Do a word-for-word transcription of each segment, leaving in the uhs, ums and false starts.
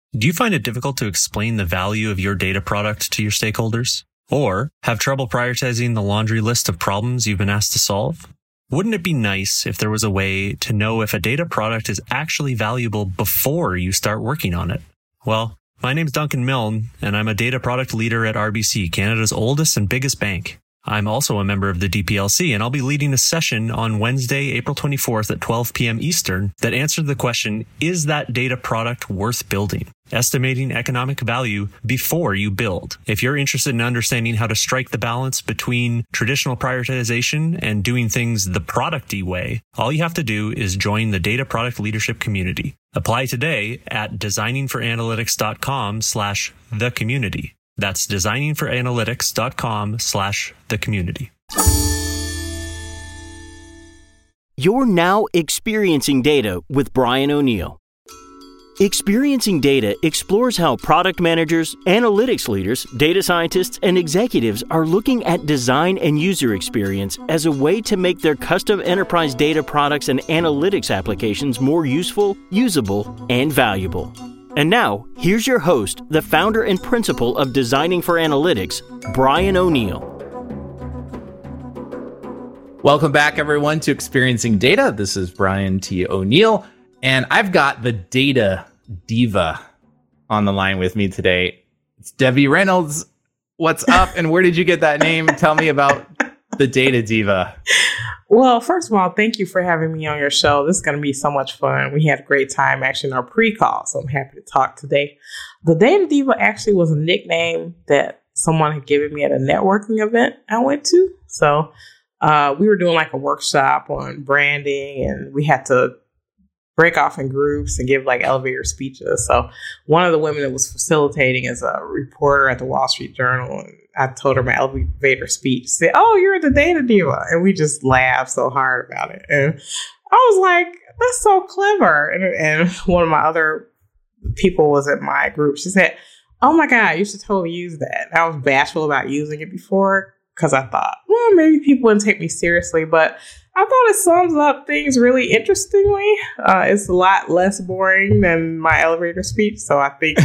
Do you find it difficult to explain the value of your data product to your stakeholders? Or have trouble prioritizing the laundry list of problems you've been asked to solve? Wouldn't it be nice if there was a way to know if a data product is actually valuable before you start working on it? Well, my name's Duncan Milne, and I'm a data product leader at R B C, Canada's oldest and biggest bank. I'm also a member of the D P L C, and I'll be leading a session on Wednesday, April twenty-fourth at twelve p.m. Eastern that answered the question, is that data product worth building? Estimating economic value before you build. If you're interested in understanding how to strike the balance between traditional prioritization and doing things the producty way, all you have to do is join the data product leadership community. Apply today at designingforanalytics.com slash the community. That's designingforanalytics.com slash the community. You're now experiencing data with Brian O'Neill. Experiencing Data explores how product managers, analytics leaders, data scientists, and executives are looking at design and user experience as a way to make their custom enterprise data products and analytics applications more useful, usable, and valuable. And now, here's your host, the founder and principal of Designing for Analytics, Brian O'Neill. Welcome back, everyone, to Experiencing Data. This is Brian T. O'Neill, and I've got the data diva on the line with me today. It's Debbie Reynolds. What's up, and where did you get that name? Tell me about the data diva. Well, first of all, thank you for having me on your show. This is going to be so much fun. We had a great time actually in our pre-call, so I'm happy to talk today. The Data Diva actually was a nickname that someone had given me at a networking event I went to. So uh, we were doing like a workshop on branding, and we had to break off in groups and give like elevator speeches. So one of the women that was facilitating is a reporter at the Wall Street Journal, and I told her my elevator speech. She said, "Oh, you're the data diva," and we just laughed so hard about it. And I was like, "That's so clever." And, and one of my other people was at my group. She said, "Oh my God, you should totally use that." And I was bashful about using it before because I thought, well, maybe people wouldn't take me seriously, but I thought it sums up things really interestingly. Uh, it's a lot less boring than my elevator speech, so I think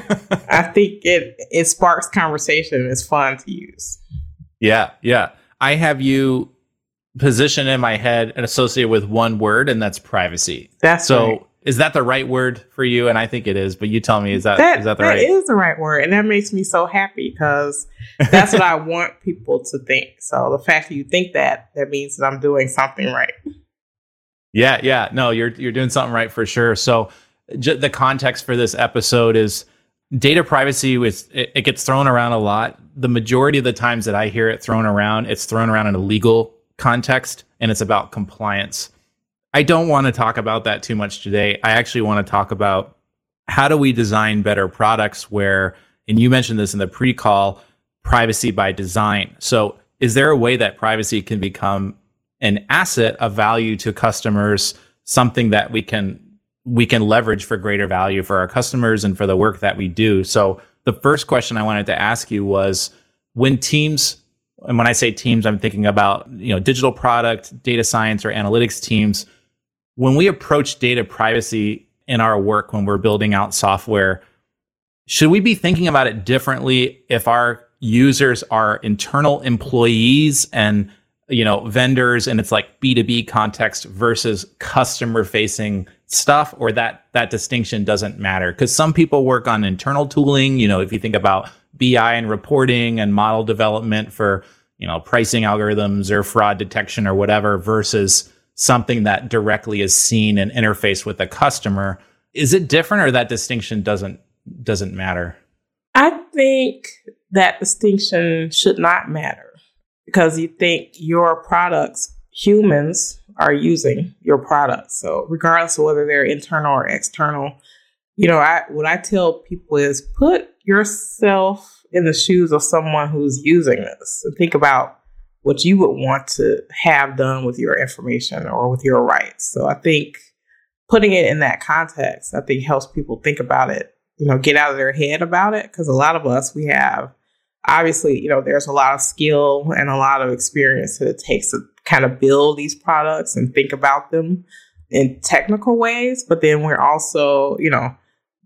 I think it it sparks conversation. It's fun to use. Yeah, yeah. I have you positioned in my head and associated with one word, and that's privacy. That's so. Right. Is that the right word for you? And I think it is, but you tell me, is that, that is that the that right? That is the right word. And that makes me so happy because that's what I want people to think. So the fact that you think that, that means that I'm doing something right. Yeah, yeah. No, you're you're doing something right for sure. So j- the context for this episode is data privacy. With it, it gets thrown around a lot. The majority of the times that I hear it thrown around, it's thrown around in a legal context, and it's about compliance. I don't want to talk about that too much today. I actually want to talk about how do we design better products where, and you mentioned this in the pre-call, privacy by design. So is there a way that privacy can become an asset of value to customers, something that we can we can leverage for greater value for our customers and for the work that we do? So the first question I wanted to ask you was, when teams, and when I say teams, I'm thinking about, you know, digital product, data science, or analytics teams. When we approach data privacy in our work, when we're building out software, should we be thinking about it differently if our users are internal employees and, you know, vendors, and it's like B two B context versus customer facing stuff, or that that distinction doesn't matter? Because some people work on internal tooling, you know, if you think about B I and reporting and model development for, you know, pricing algorithms or fraud detection or whatever, versus something that directly is seen and interfaced with the customer. Is it different, or that distinction doesn't doesn't matter? I think that distinction should not matter, because you think your products, humans are using your products. So regardless of whether they're internal or external, you know, I what I tell people is put yourself in the shoes of someone who's using this and think about what you would want to have done with your information or with your rights. So I think putting it in that context, I think helps people think about it, you know, get out of their head about it. Because a lot of us, we have, obviously, you know, there's a lot of skill and a lot of experience that it takes to kind of build these products and think about them in technical ways. But then we're also, you know,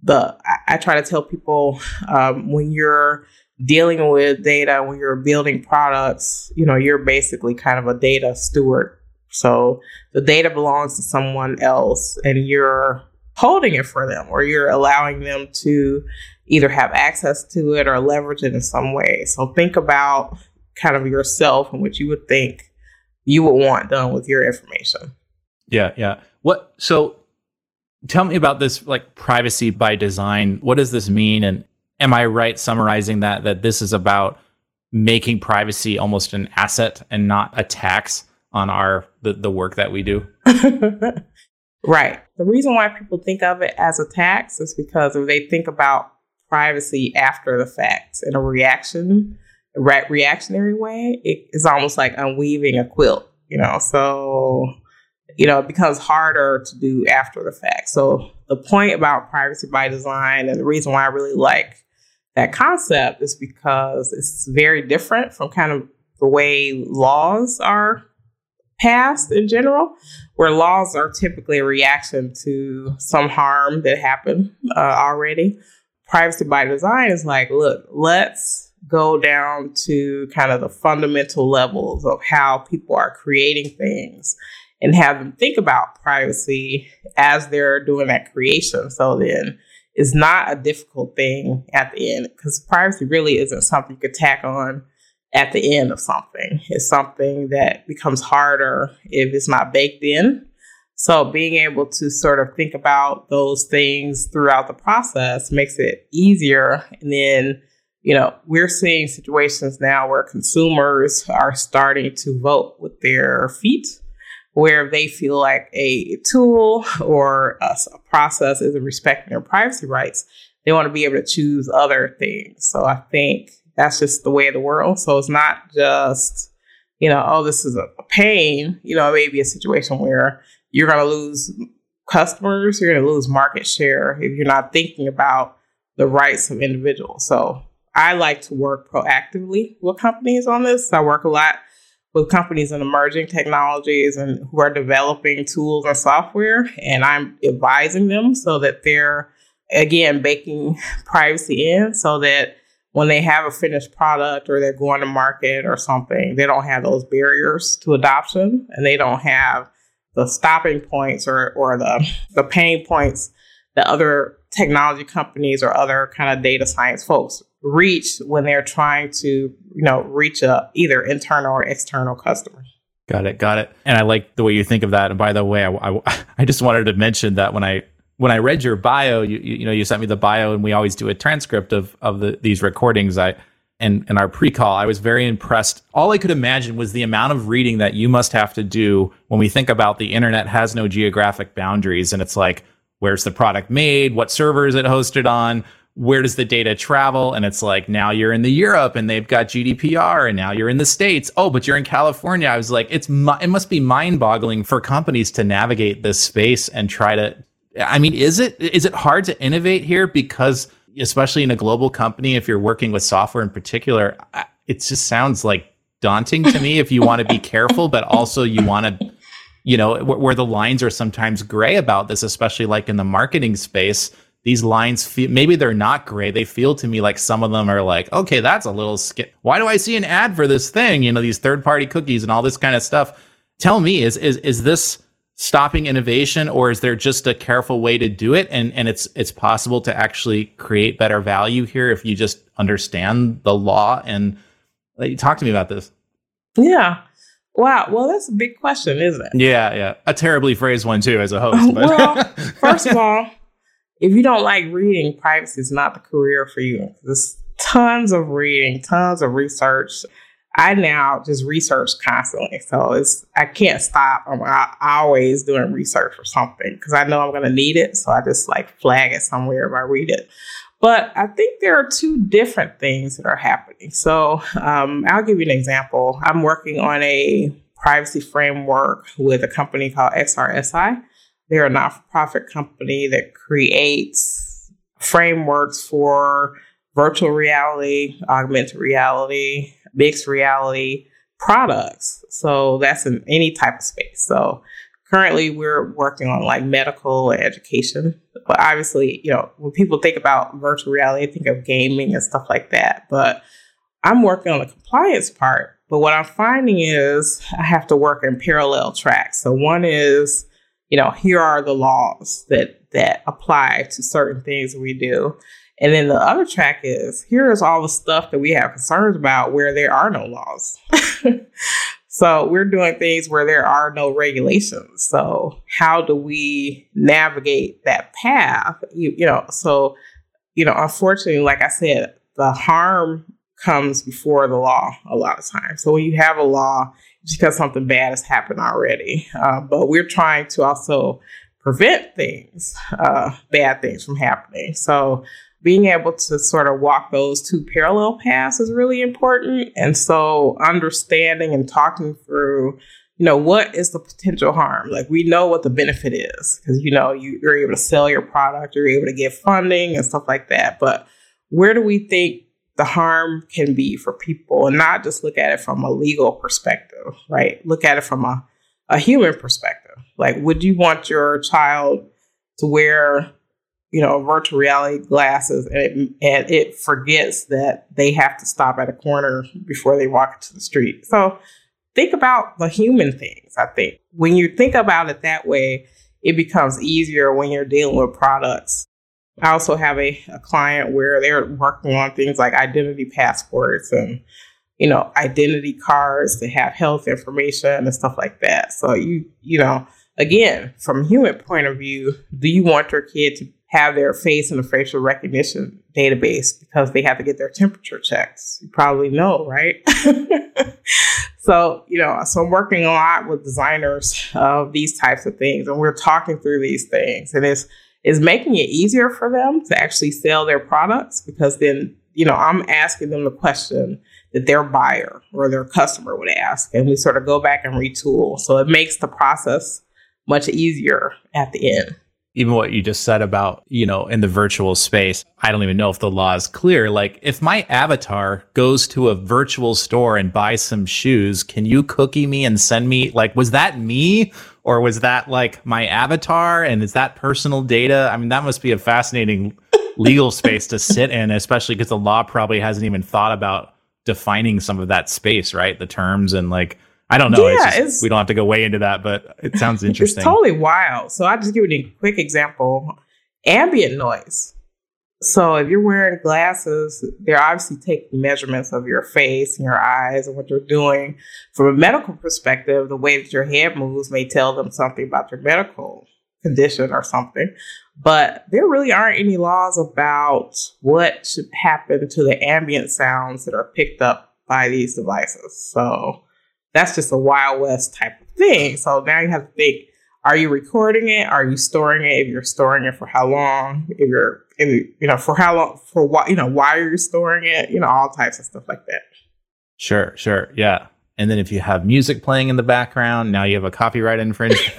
the I, I try to tell people um, when you're dealing with data, when you're building products, you know, you're basically kind of a data steward. So the data belongs to someone else and you're holding it for them, or you're allowing them to either have access to it or leverage it in some way. So think about kind of yourself and what you would think you would want done with your information. Yeah, yeah. What, so tell me about this, like privacy by design. What does this mean? And am I right summarizing that, that this is about making privacy almost an asset and not a tax on our, the, the work that we do? Right. The reason why people think of it as a tax is because if they think about privacy after the fact in a reaction, a re- reactionary way, it is almost like unweaving a quilt, you know, so, you know, it becomes harder to do after the fact. So the point about privacy by design, and the reason why I really like that concept, is because it's very different from kind of the way laws are passed in general, where laws are typically a reaction to some harm that happened uh, already. Privacy by design is like, look, let's go down to kind of the fundamental levels of how people are creating things and have them think about privacy as they're doing that creation. So then it's not a difficult thing at the end, because privacy really isn't something you could tack on at the end of something. It's something that becomes harder if it's not baked in. So being able to sort of think about those things throughout the process makes it easier. And then, you know, we're seeing situations now where consumers are starting to vote with their feet, where they feel like a tool or a, a process isn't respecting their privacy rights. They want to be able to choose other things. So I think that's just the way of the world. So it's not just, you know, oh, this is a, a pain. You know, maybe a situation where you're going to lose customers, you're going to lose market share if you're not thinking about the rights of individuals. So I like to work proactively with companies on this. I work a lot with companies in emerging technologies and who are developing tools and software, and I'm advising them so that they're, again, baking privacy in so that when they have a finished product or they're going to market or something, they don't have those barriers to adoption, and they don't have the stopping points or, or the, the pain points that other technology companies or other kind of data science folks reach when they're trying to, you know, reach a either internal or external customer. Got it. Got it. And I like the way you think of that. And by the way, I, I, I just wanted to mention that when I when I read your bio, you you know, you sent me the bio, and we always do a transcript of of the, these recordings. I and and our pre-call, I was very impressed. All I could imagine was the amount of reading that you must have to do when we think about the internet has no geographic boundaries, and it's like, where's the product made? What server is it hosted on? Where does the data travel? And it's like, now you're in the Europe and they've got G D P R, and now you're in the States. Oh, but you're in California. I was like, it's it must be mind boggling for companies to navigate this space and try to, I mean, is it is it hard to innovate here? Because especially in a global company, if you're working with software in particular, it just sounds like daunting to me if you want to be careful, but also you want to, you know, where the lines are sometimes gray about this, especially like in the marketing space. These lines feel, maybe they're not gray. They feel to me like some of them are like, okay, that's a little skip. Why do I see an ad for this thing? You know, these third-party cookies and all this kind of stuff. Tell me, is is is this stopping innovation, or is there just a careful way to do it? And and it's it's possible to actually create better value here if you just understand the law. And like, talk to me about this. Yeah. Wow. Well, that's a big question, isn't it? Yeah, yeah. A terribly phrased one too, as a host. But. Well, first of all, if you don't like reading, privacy is not the career for you. There's tons of reading, tons of research. I now just research constantly. So it's I can't stop. I'm I, always doing research for something because I know I'm going to need it. So I just like flag it somewhere if I read it. But I think there are two different things that are happening. So um, I'll give you an example. I'm working on a privacy framework with a company called X R S I. They're a not-for-profit company that creates frameworks for virtual reality, augmented reality, mixed reality products. So that's in any type of space. So currently we're working on like medical and education. But obviously, you know, when people think about virtual reality, they think of gaming and stuff like that. But I'm working on the compliance part. But what I'm finding is I have to work in parallel tracks. So one is, you know, here are the laws that that apply to certain things that we do. And then the other track is, here's all the stuff that we have concerns about where there are no laws. So we're doing things where there are no regulations. So how do we navigate that path? You, you know, so, you know, unfortunately, like I said, the harm comes before the law a lot of times. So when you have a law, it's because something bad has happened already. Uh, but we're trying to also prevent things, uh, bad things from happening. So being able to sort of walk those two parallel paths is really important. And so understanding and talking through, you know, what is the potential harm? Like, we know what the benefit is because, you know, you, you're able to sell your product, you're able to get funding and stuff like that. But where do we think the harm can be for people, and not just look at it from a legal perspective, right? Look at it from a, a human perspective. Like, would you want your child to wear, you know, virtual reality glasses and it, and it forgets that they have to stop at a corner before they walk into the street? So think about the human things, I think. When you think about it that way, it becomes easier when you're dealing with products. I also have a, a client where they're working on things like identity passports and, you know, identity cards to have health information and stuff like that. So you, you know, again, from a human point of view, do you want your kid to have their face in a facial recognition database because they have to get their temperature checks? You probably know, right? So, you know, so I'm working a lot with designers of these types of things, and we're talking through these things, and it's is making it easier for them to actually sell their products, because then, you know, I'm asking them the question that their buyer or their customer would ask, and we sort of go back and retool. So it makes the process much easier at the end. Even what you just said about, you know, in the virtual space, I don't even know if the law is clear. Like, if my avatar goes to a virtual store and buys some shoes, can you cookie me and send me, like, was that me? Or was that like my avatar? And is that personal data? I mean, that must be a fascinating legal space to sit in, especially because the law probably hasn't even thought about defining some of that space, right? The terms and like, I don't know. Yeah, it's just, it's, we don't have to go way into that, but it sounds interesting. It's totally wild. So I'll just give you a quick example. Ambient noise. So if you're wearing glasses, they're obviously taking measurements of your face and your eyes and what you're doing. From a medical perspective, the way that your head moves may tell them something about your medical condition or something. But there really aren't any laws about what should happen to the ambient sounds that are picked up by these devices. So that's just a Wild West type of thing. So now you have to think, are you recording it? Are you storing it? If you're storing it, for how long? If you're, if, you know, for how long, for what, you know, why are you storing it? You know, all types of stuff like that. Sure, sure. Yeah. And then if you have music playing in the background, now you have a copyright infringement.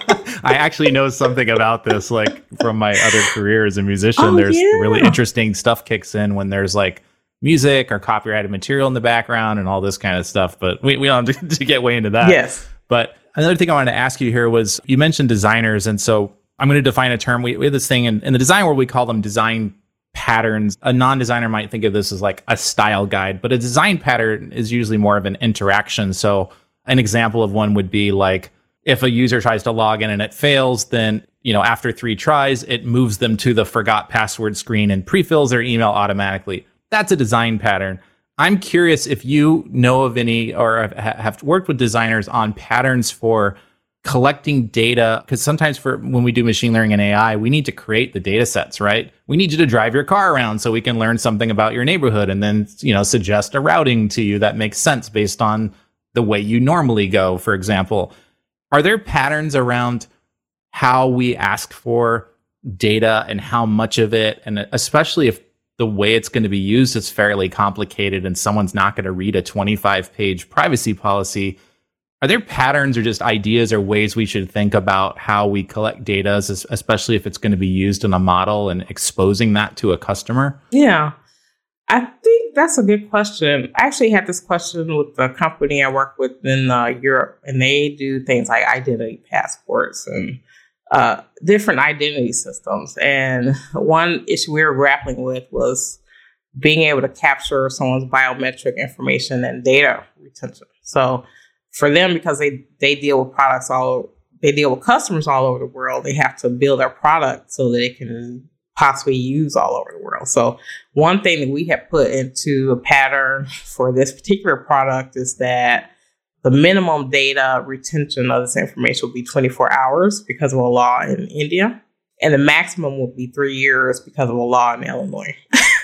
I actually know something about this, like from my other career as a musician. Oh, there's yeah. really interesting stuff kicks in when there's like music or copyrighted material in the background and all this kind of stuff. But we, we don't have to, to get way into that. Yes. But another thing I wanted to ask you here was, you mentioned designers. And so I'm going to define a term. We, we have this thing in, in the design world, we call them design patterns. A non-designer might think of this as like a style guide, but a design pattern is usually more of an interaction. So an example of one would be like, if a user tries to log in and it fails, then, you know, after three tries, it moves them to the forgot password screen and pre-fills their email automatically. That's a design pattern. I'm curious if you know of any or have worked with designers on patterns for collecting data, because sometimes for when we do machine learning and A I, we need to create the data sets, right? We need you to drive your car around so we can learn something about your neighborhood and then, you know, suggest a routing to you that makes sense based on the way you normally go, for example. Are there patterns around how we ask for data and how much of it, and especially if the way it's going to be used is fairly complicated and someone's not going to read a twenty-five page privacy policy? Are there patterns or just ideas or ways we should think about how we collect data, especially if it's going to be used in a model and exposing that to a customer? Yeah. I think think that's a good question. I actually had this question with the company I work with in uh, Europe, and they do things like identity passports and uh, different identity systems. And one issue we were grappling with was being able to capture someone's biometric information and data retention. So for them, because they, they deal with products all, they deal with customers all over the world, they have to build their product so that it can possibly use all over the world. So one thing that we have put into a pattern for this particular product is that the minimum data retention of this information will be twenty-four hours because of a law in India. And the maximum would be three years because of a law in Illinois.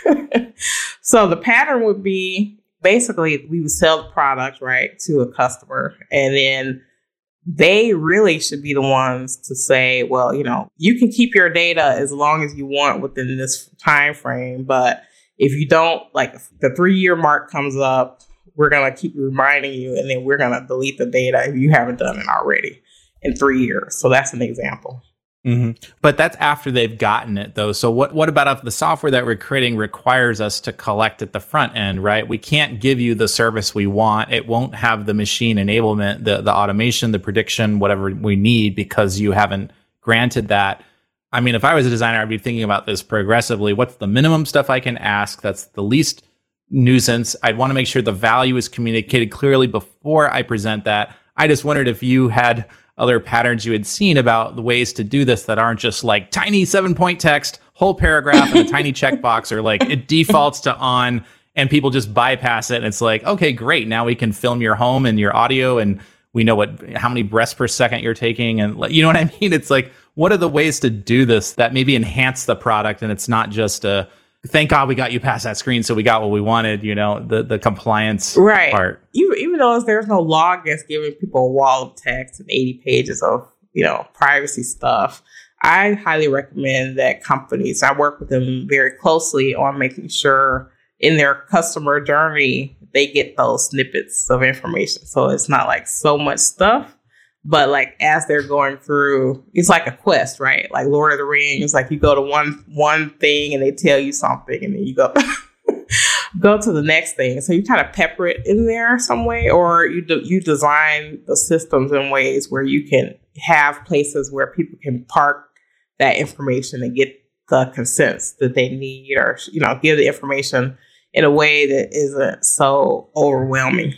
So the pattern would be basically we would sell the product, right, to a customer, and then they really should be the ones to say, well, you know, you can keep your data as long as you want within this time frame. But if you don't, like if the three year mark comes up, we're going to keep reminding you, and then we're going to delete the data if you haven't done it already in three years. So that's an example. Mm-hmm. But that's after they've gotten it, though. So what, what about if the software that we're creating requires us to collect at the front end, right? We can't give you the service we want. It won't have the machine enablement, the, the automation, the prediction, whatever we need, because you haven't granted that. I mean, if I was a designer, I'd be thinking about this progressively. What's the minimum stuff I can ask? That's the least nuisance. I'd want to make sure the value is communicated clearly before I present that. I just wondered if you had other patterns you had seen about the ways to do this that aren't just like tiny seven point text, whole paragraph and a tiny checkbox, or like it defaults to on and people just bypass it. And it's like, okay, great. Now we can film your home and your audio, and we know what, how many breaths per second you're taking. And you know what I mean? It's like, what are the ways to do this that maybe enhance the product? And it's not just a, thank God we got you past that screen, so we got what we wanted, you know, the, the compliance right. part. Even, even though there's no law against giving people a wall of text and eighty pages of, you know, privacy stuff, I highly recommend that companies, I work with them very closely on making sure in their customer journey, they get those snippets of information. So it's not like so much stuff. But like as they're going through, it's like a quest, right? Like Lord of the Rings, like you go to one one thing and they tell you something, and then you go go to the next thing. So you kind of pepper it in there some way, or you do, you design the systems in ways where you can have places where people can park that information and get the consents that they need, or you know, give the information in a way that isn't so overwhelming.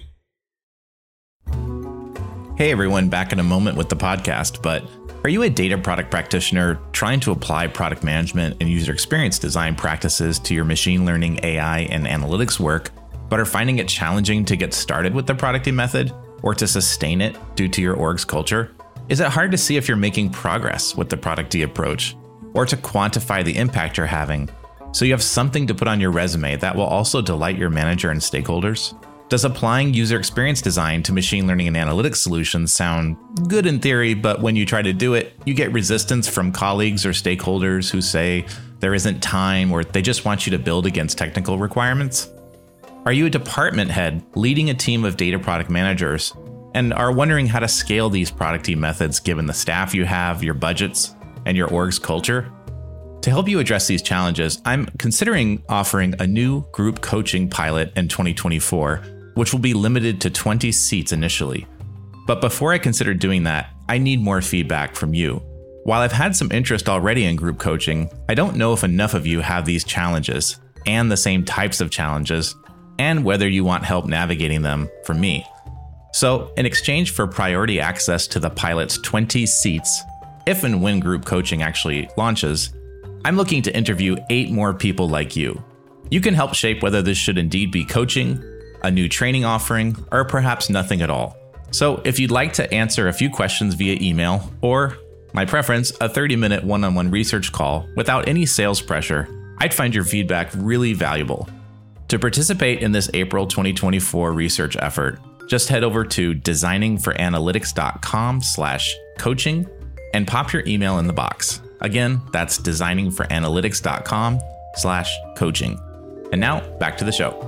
Hey everyone, back in a moment with the podcast, but are you a data product practitioner trying to apply product management and user experience design practices to your machine learning, A I, and analytics work, but are finding it challenging to get started with the producty method or to sustain it due to your org's culture? Is it hard to see if you're making progress with the producty approach, or to quantify the impact you're having so you have something to put on your resume that will also delight your manager and stakeholders? Does applying user experience design to machine learning and analytics solutions sound good in theory, but when you try to do it, you get resistance from colleagues or stakeholders who say there isn't time, or they just want you to build against technical requirements? Are you a department head leading a team of data product managers and are wondering how to scale these producty methods given the staff you have, your budgets, and your org's culture? To help you address these challenges, I'm considering offering a new group coaching pilot in twenty twenty-four, which will be limited to twenty seats initially. But before I consider doing that, I need more feedback from you. While I've had some interest already in group coaching, I don't know if enough of you have these challenges and the same types of challenges, and whether you want help navigating them from me. So in exchange for priority access to the pilot's twenty seats, if and when group coaching actually launches, I'm looking to interview eight more people like you. You can help shape whether this should indeed be coaching, a new training offering, or perhaps nothing at all. So if you'd like to answer a few questions via email, or my preference, a thirty minute one-on-one research call without any sales pressure, I'd find your feedback really valuable. To participate in this April twenty twenty-four research effort, just head over to designing-for-analytics.com slash coaching and pop your email in the box. Again, that's designing-for-analytics.com slash coaching. And now back to the show.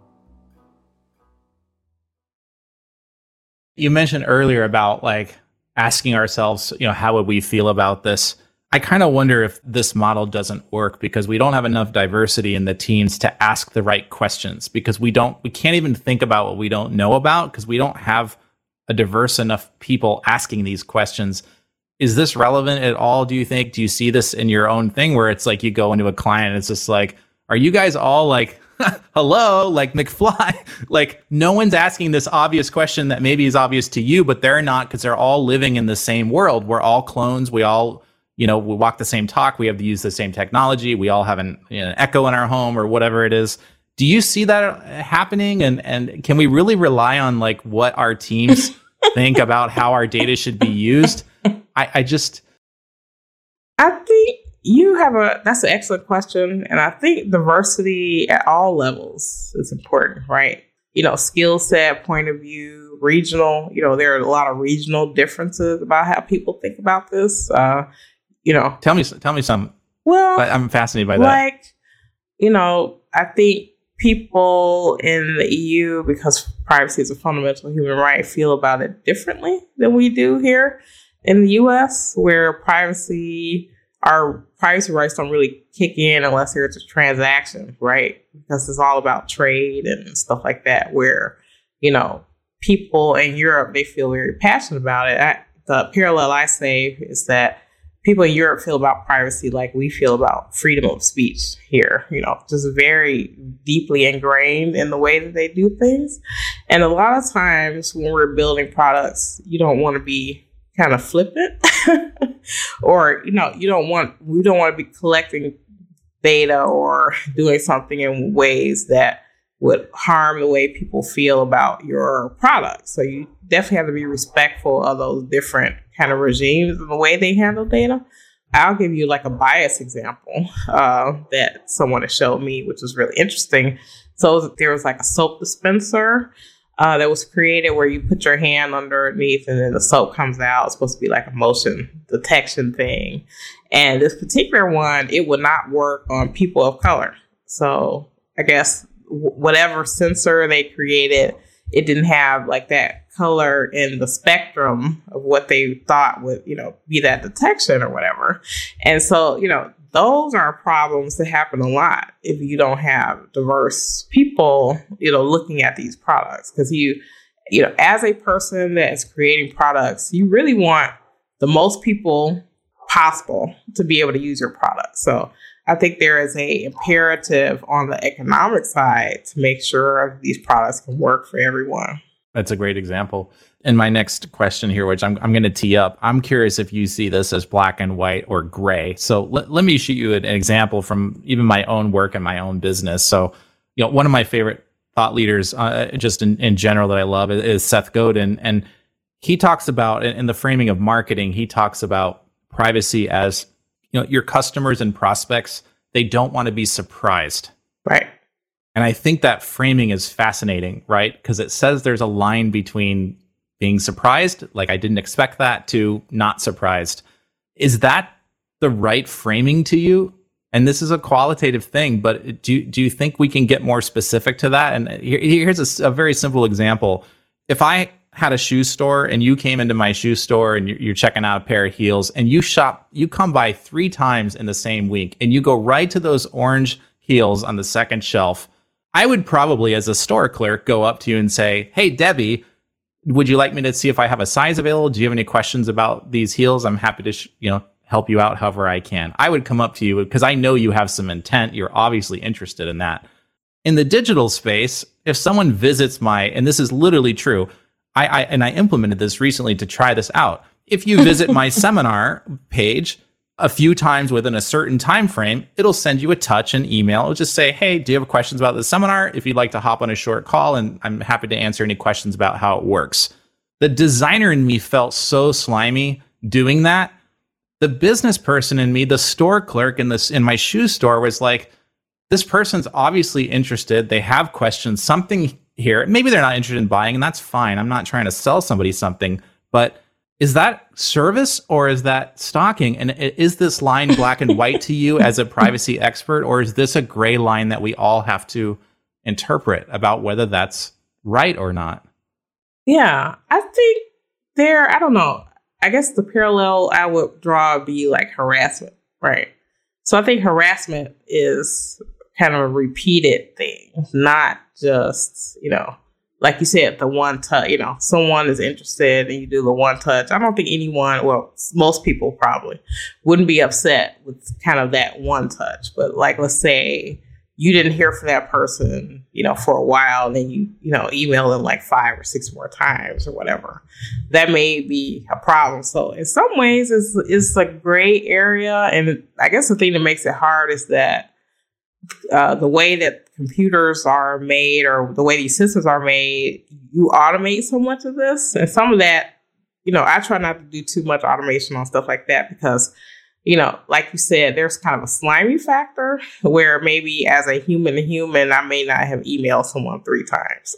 You mentioned earlier about like asking ourselves, you know, how would we feel about this? I kind of wonder if this model doesn't work because we don't have enough diversity in the teams to ask the right questions, because we don't, we can't even think about what we don't know about because we don't have a diverse enough people asking these questions. Is this relevant at all, do you think? Do you see this in your own thing where it's like you go into a client and it's just like, are you guys all like, hello, like McFly? Like no one's asking this obvious question that maybe is obvious to you, but they're not, because they're all living in the same world. We're all clones. We all, you know, we walk the same talk. We have to use the same technology. We all have an, you know, an Echo in our home or whatever it is. Do you see that happening? And and can we really rely on like what our teams think about how our data should be used? I, I just, I think you have a, that's an excellent question. And I think diversity at all levels is important, right? You know, skill set, point of view, regional, you know, there are a lot of regional differences about how people think about this. Uh, you know, tell me, tell me some. Well, I'm fascinated by that. Like, you know, I think people in the E U, because privacy is a fundamental human right, feel about it differently than we do here in the U S, where privacy, our privacy rights don't really kick in unless there's a transaction, right? Because it's all about trade and stuff like that, where, you know, people in Europe, they feel very passionate about it. I, the parallel I say is that people in Europe feel about privacy like we feel about freedom of speech here, you know, just very deeply ingrained in the way that they do things. And a lot of times when we're building products, you don't want to be kind of flippant or, you know, you don't want, we don't want to be collecting data or doing something in ways that would harm the way people feel about your product. So you definitely have to be respectful of those different kind of regimes and the way they handle data. I'll give you like a bias example uh, that someone has showed me, which was really interesting. So there was like a soap dispenser uh, that was created where you put your hand underneath and then the soap comes out. It's supposed to be like a motion detection thing. And this particular one, it would not work on people of color. So I guess w- whatever sensor they created, it didn't have like that color in the spectrum of what they thought would, you know, be that detection or whatever. And so, you know, those are problems that happen a lot if you don't have diverse people, you know, looking at these products. Because you, you know, as a person that is creating products, you really want the most people possible to be able to use your product. So I think there is a imperative on the economic side to make sure these products can work for everyone. That's a great example. And my next question here, which I'm I'm going to tee up, I'm curious if you see this as black and white or gray. So let, let me shoot you an example from even my own work and my own business. So, you know, one of my favorite thought leaders, uh, just in, in general that I love is, is Seth Godin. And he talks about, in the framing of marketing, he talks about privacy as, you know, your customers and prospects, they don't want to be surprised. Right. And I think that framing is fascinating, right? Because it says there's a line between being surprised, like I didn't expect that, to not surprised. Is that the right framing to you? And this is a qualitative thing, but do, do you think we can get more specific to that? And here, here's a, a very simple example. If I had a shoe store and you came into my shoe store and you're, you're checking out a pair of heels and you shop, you come by three times in the same week and you go right to those orange heels on the second shelf, I would probably, as a store clerk, go up to you and say, hey, Debbie, would you like me to see if I have a size available? Do you have any questions about these heels? I'm happy to, sh- you know, help you out however I can. I would come up to you because I know you have some intent. You're obviously interested in that. In the digital space, if someone visits my, and this is literally true, I, I and I implemented this recently to try this out. If you visit my seminar page a few times within a certain time frame, it'll send you a touch and email. It'll just say, hey, do you have questions about the seminar? If you'd like to hop on a short call, and I'm happy to answer any questions about how it works. The designer in me felt so slimy doing that. The business person in me, the store clerk in this in my shoe store, was like, this person's obviously interested. They have questions, something here. Maybe they're not interested in buying, and that's fine. I'm not trying to sell somebody something, but is that service or is that stalking? And is this line black and white to you as a privacy expert, or is this a gray line that we all have to interpret about whether that's right or not? Yeah, I think there, I don't know. I I guess the parallel I would draw would be like harassment, right? So I think harassment is kind of a repeated thing, not just, you know, like you said, the one touch, you know, someone is interested and you do the one touch. I don't think anyone, well, most people probably wouldn't be upset with kind of that one touch. But like, let's say you didn't hear from that person, you know, for a while, and then you, you know, email them like five or six more times or whatever. That may be a problem. So in some ways, it's, it's a gray area. And I guess the thing that makes it hard is that uh, the way that computers are made or the way these systems are made, you automate so much of this. And some of that, you know, I try not to do too much automation on stuff like that because, you know, like you said, there's kind of a slimy factor where maybe as a human to human, I may not have emailed someone three times,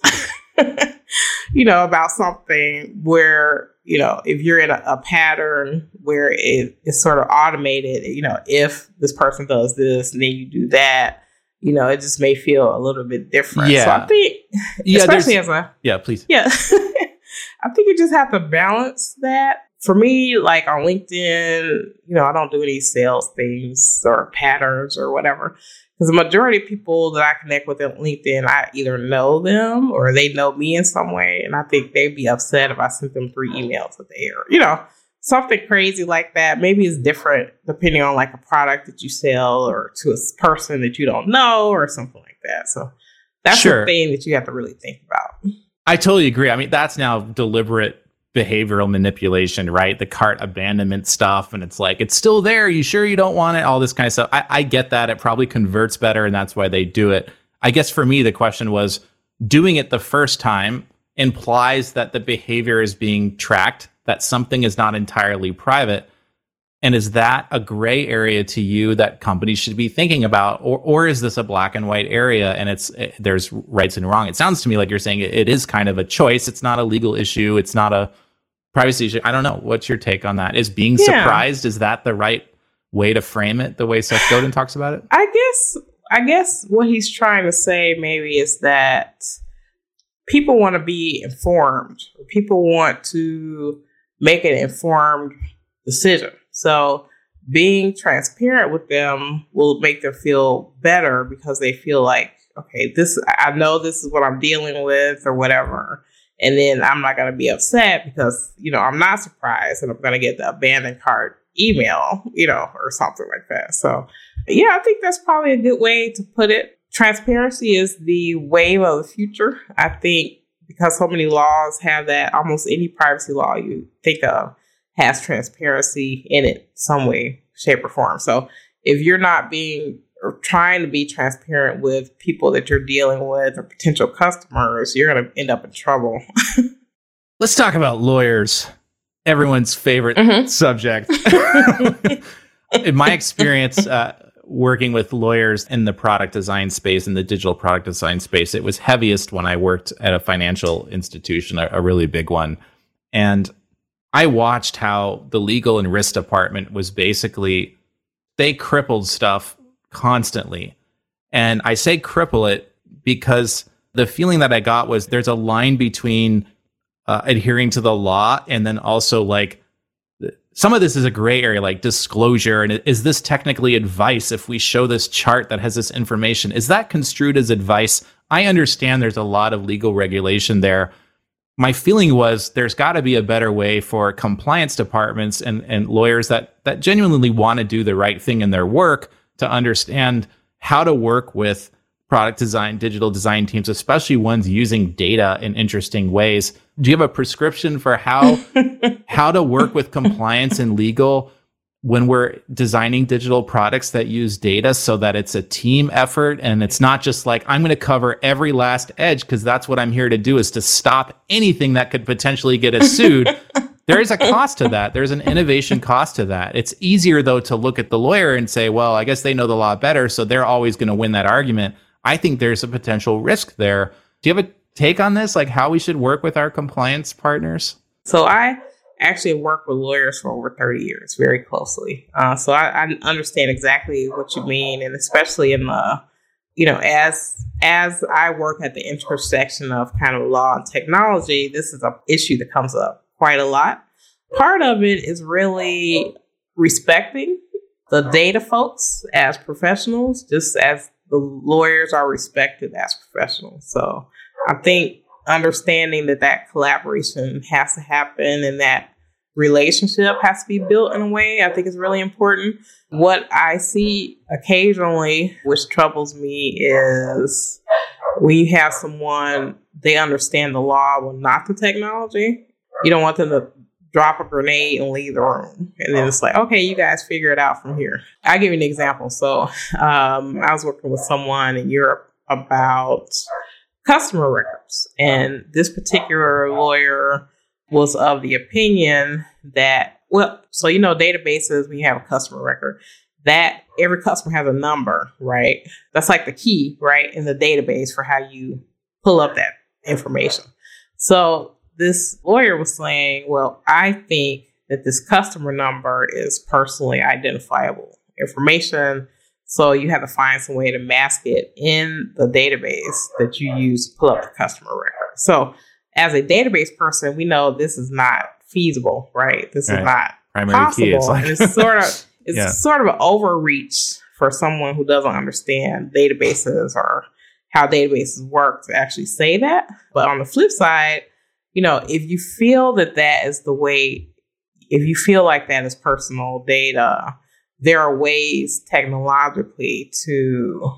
you know, about something where, you know, if you're in a, a pattern where it is sort of automated, you know, if this person does this and then you do that, you know, it just may feel a little bit different. Yeah. So I think, yeah, especially as a, yeah, please. yeah, I think you just have to balance that. For me, like on LinkedIn, you know, I don't do any sales things or patterns or whatever. Because the majority of people that I connect with on LinkedIn, I either know them or they know me in some way. And I think they'd be upset if I sent them three emails a day or, you know, something crazy like that. Maybe it's different depending on like a product that you sell or to a person that you don't know or something like that. So that's Sure. the thing that you have to really think about. I totally agree. I mean, that's now deliberate behavioral manipulation, right? The cart abandonment stuff. And it's like, it's still there. You sure you don't want it? All this kind of stuff. I, I get that. It probably converts better. And that's why they do it. I guess for me, the question was doing it the first time implies that the behavior is being tracked, that something is not entirely private. And is that a gray area to you that companies should be thinking about? Or, or is this a black and white area and it's it, there's rights and wrong? It sounds to me like you're saying it, it is kind of a choice. It's not a legal issue. It's not a privacy issue. I don't know. What's your take on that? Is being Yeah. surprised, is that the right way to frame it, the way Seth Godin talks about it? I guess I guess what he's trying to say maybe is that people want to be informed. People want to make an informed decision. So being transparent with them will make them feel better because they feel like, okay, this, I know this is what I'm dealing with or whatever. And then I'm not going to be upset because, you know, I'm not surprised and I'm going to get the abandoned cart email, you know, or something like that. So yeah, I think that's probably a good way to put it. Transparency is the wave of the future. I think because so many laws have that, almost any privacy law you think of has transparency in it some way, shape, or form. So if you're not being or trying to be transparent with people that you're dealing with or potential customers, you're going to end up in trouble. Let's talk about lawyers, everyone's favorite Mm-hmm. subject. In my experience, uh, working with lawyers in the product design space, in the digital product design space, it was heaviest when I worked at a financial institution, a, a really big one. And I watched how the legal and risk department was basically, they crippled stuff constantly. And I say cripple it because the feeling that I got was there's a line between uh, adhering to the law and then also like some of this is a gray area, like disclosure. And is this technically advice if we show this chart that has this information? Is that construed as advice? I understand there's a lot of legal regulation there. My feeling was there's got to be a better way for compliance departments and, and lawyers that that genuinely want to do the right thing in their work to understand how to work with product design, digital design teams, especially ones using data in interesting ways. Do you have a prescription for how how to work with compliance and legal when we're designing digital products that use data so that it's a team effort and it's not just like, I'm going to cover every last edge because that's what I'm here to do, is to stop anything that could potentially get us sued. There is a cost to that. There's an innovation cost to that. It's easier, though, to look at the lawyer and say, well, I guess they know the law better, so they're always going to win that argument. I think there's a potential risk there. Do you have a take on this, like how we should work with our compliance partners? So I actually worked with lawyers for over thirty years, very closely. Uh, so I, I understand exactly what you mean. And especially in the, you know, as as I work at the intersection of kind of law and technology, this is an issue that comes up quite a lot. Part of it is really respecting the data folks as professionals, just as the lawyers are respected as professionals. So I think understanding that that collaboration has to happen and that relationship has to be built in a way, I think is really important. What I see occasionally, which troubles me, is when you have someone, they understand the law, but not the technology. You don't want them to drop a grenade and leave the room. And then it's like, okay, you guys figure it out from here. I'll give you an example. So um, I was working with someone in Europe about customer records. And this particular lawyer was of the opinion that, well, so, you know, databases, when you have a customer record, that every customer has a number, right? That's like the key, right, in the database for how you pull up that information. So this lawyer was saying, well, I think that this customer number is personally identifiable information. So you have to find some way to mask it in the database that you use to pull up the customer record. So as a database person, we know this is not feasible, right? This right. is not primary possible. Key. It's, like it's sort of it's yeah. sort of an overreach for someone who doesn't understand databases or how databases work to actually say that. But on the flip side, you know, if you feel that that is the way, if you feel like that is personal data, there are ways technologically to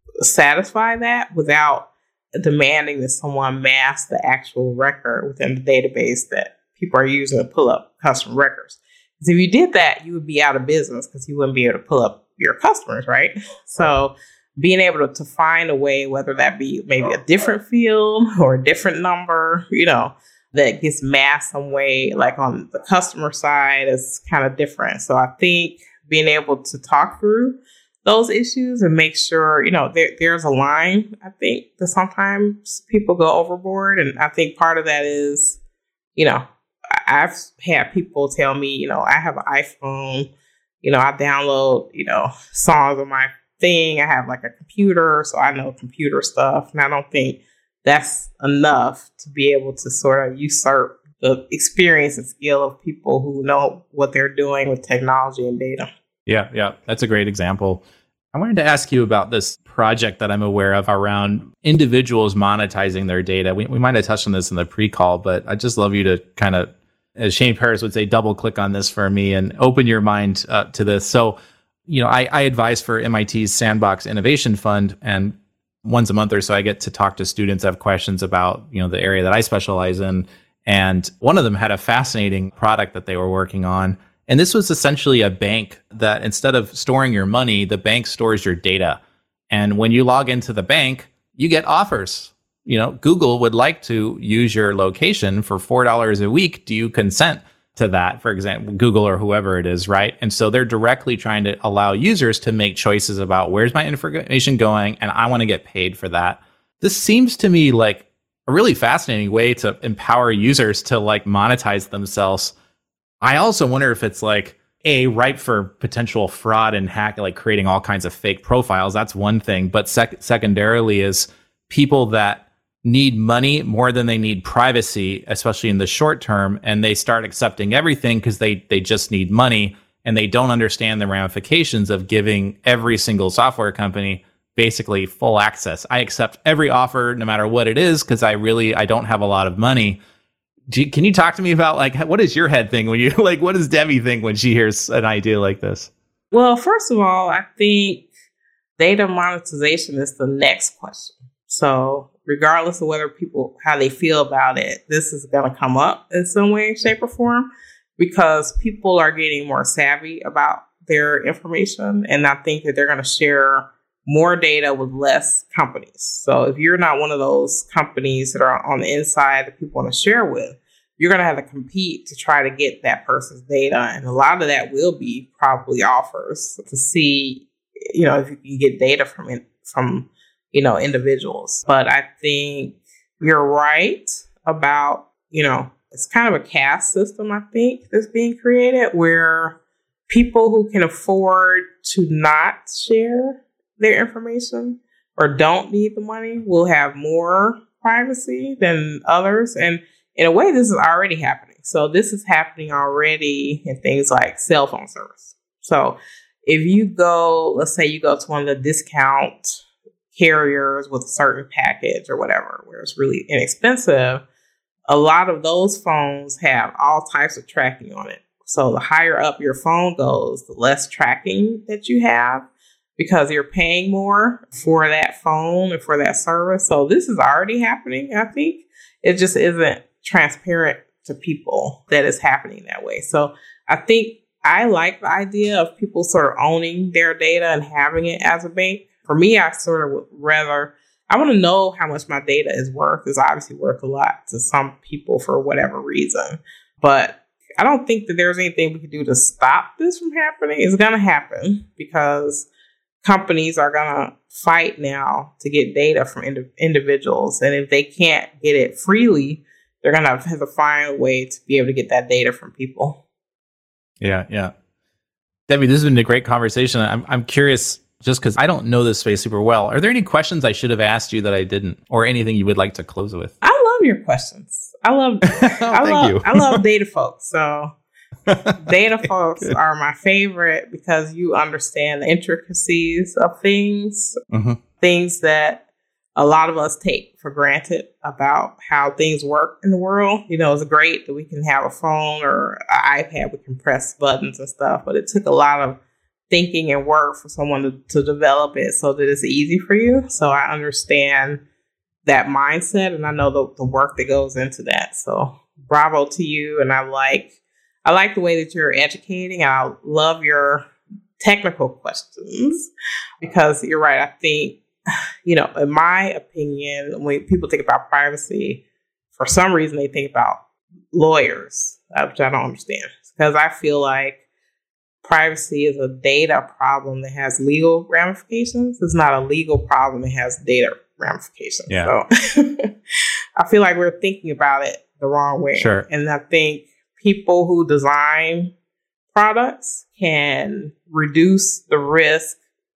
satisfy that without demanding that someone mask the actual record within the database that people are using to pull up customer records. Because if you did that, you would be out of business because you wouldn't be able to pull up your customers, right? So being able to, to find a way, whether that be maybe a different field or a different number, you know, that gets masked some way, like on the customer side, is kind of different. So I think being able to talk through those issues and make sure, you know, there, there's a line, I think, that sometimes people go overboard. And I think part of that is, you know, I've had people tell me, you know, I have an iPhone, you know, I download, you know, songs on my thing. I have like a computer, so I know computer stuff. And I don't think that's enough to be able to sort of usurp the experience and skill of people who know what they're doing with technology and data. Yeah, yeah, that's a great example. I wanted to ask you about this project that I'm aware of around individuals monetizing their data. We, we might have touched on this in the pre-call, but I'd just love you to kind of, as Shane Paris would say, double click on this for me and open your mind uh, to this. So, you know, I, I advise for M I T's Sandbox Innovation Fund, and once a month or so, I get to talk to students that have questions about, you know, the area that I specialize in. And one of them had a fascinating product that they were working on. And this was essentially a bank that instead of storing your money, the bank stores your data. And when you log into the bank, you get offers. You know, Google would like to use your location for four dollars a week. Do you consent to that, for example, Google or whoever it is, right? And so they're directly trying to allow users to make choices about where's my information going, and I want to get paid for that. This seems to me like a really fascinating way to empower users to like monetize themselves. I also wonder if it's like a ripe for potential fraud and hack, like creating all kinds of fake profiles. That's one thing. But sec- secondarily is people that need money more than they need privacy, especially in the short term, and they start accepting everything because they they just need money, and they don't understand the ramifications of giving every single software company basically full access. I accept every offer no matter what it is because I really I don't have a lot of money. Do you, can you talk to me about like what is your head thing when you like what does Debbie think when she hears an idea like this? Well, first of all, I think data monetization is the next question. So regardless of whether people, how they feel about it, this is going to come up in some way, shape, or form because people are getting more savvy about their information. And I think that they're going to share more data with less companies. So if you're not one of those companies that are on the inside that people want to share with, you're going to have to compete to try to get that person's data. And a lot of that will be probably offers to see, you know, if you can get data from it, from you know, individuals. But I think you're right about, you know, it's kind of a caste system, I think, that's being created where people who can afford to not share their information or don't need the money will have more privacy than others. And in a way, this is already happening. So this is happening already in things like cell phone service. So if you go, let's say you go to one of the discount carriers with a certain package or whatever, where it's really inexpensive, a lot of those phones have all types of tracking on it. So the higher up your phone goes, the less tracking that you have because you're paying more for that phone and for that service. So this is already happening, I think. It just isn't transparent to people that it's happening that way. So I think I like the idea of people sort of owning their data and having it as a bank. For me, I sort of would rather, I want to know how much my data is worth. It's obviously worth a lot to some people for whatever reason. But I don't think that there's anything we can do to stop this from happening. It's going to happen because companies are going to fight now to get data from ind- individuals. And if they can't get it freely, they're going to have to find a way to be able to get that data from people. Yeah, yeah. Debbie, this has been a great conversation. I'm I'm curious, just because I don't know this space super well, are there any questions I should have asked you that I didn't, or anything you would like to close with? I love your questions. I love oh, I love you. I love data folks. So data folks are my favorite because you understand the intricacies of things, mm-hmm. things that a lot of us take for granted about how things work in the world. You know, it's great that we can have a phone or an iPad, we can press buttons and stuff, but it took a lot of thinking and work for someone to, to develop it so that it's easy for you. So I understand that mindset and I know the, the work that goes into that. So bravo to you. And I like, I like the way that you're educating. I love your technical questions because you're right. I think, you know, in my opinion, when people think about privacy, for some reason they think about lawyers, which I don't understand. Because I feel like privacy is a data problem that has legal ramifications. It's not a legal problem that has data ramifications. Yeah. So I feel like we're thinking about it the wrong way. Sure. And I think people who design products can reduce the risk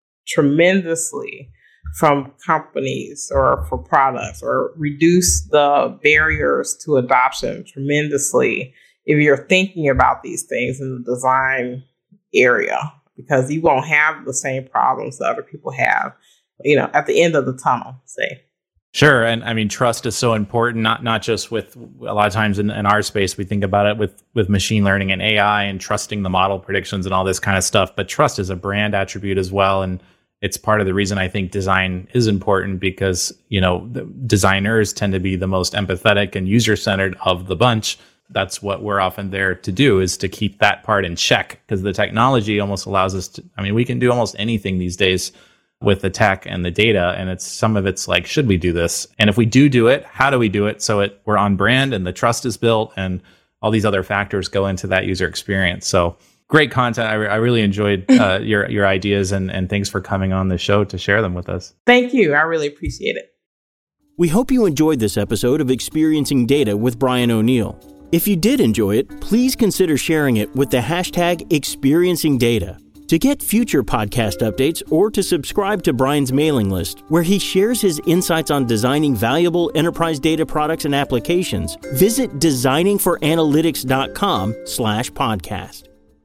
tremendously from companies or for products, or reduce the barriers to adoption tremendously if you're thinking about these things in the design area, because you won't have the same problems that other people have, you know, at the end of the tunnel, say. Sure. And I mean, trust is so important, not not just with a lot of times in, in our space, we think about it with, with machine learning and A I and trusting the model predictions and all this kind of stuff. But trust is a brand attribute as well. And it's part of the reason I think design is important because, you know, the designers tend to be the most empathetic and user-centered of the bunch. That's what we're often there to do, is to keep that part in check, because the technology almost allows us to, I mean, we can do almost anything these days with the tech and the data. And it's some of it's like, should we do this? And if we do do it, how do we do it so it we're on brand and the trust is built and all these other factors go into that user experience. So great content. I, re- I really enjoyed uh, your your ideas, and, and thanks for coming on the show to share them with us. Thank you. I really appreciate it. We hope you enjoyed this episode of Experiencing Data with Brian O'Neill. If you did enjoy it, please consider sharing it with the hashtag Experiencing Data. To get future podcast updates or to subscribe to Brian's mailing list, where he shares his insights on designing valuable enterprise data products and applications, visit designing for analytics dot com slash podcast.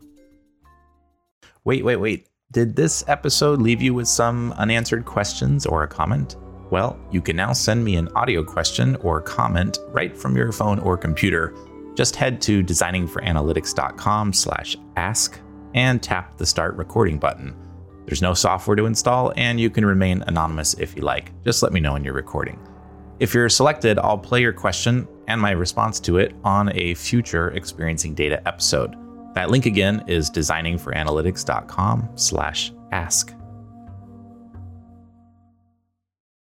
Wait, wait, wait. Did this episode leave you with some unanswered questions or a comment? Well, you can now send me an audio question or comment right from your phone or computer. Just head to designing for analytics dot com slash ask and tap the start recording button. There's no software to install, and you can remain anonymous if you like. Just let me know when you're recording. If you're selected, I'll play your question and my response to it on a future Experiencing Data episode. That link again is designing for analytics dot com slash ask.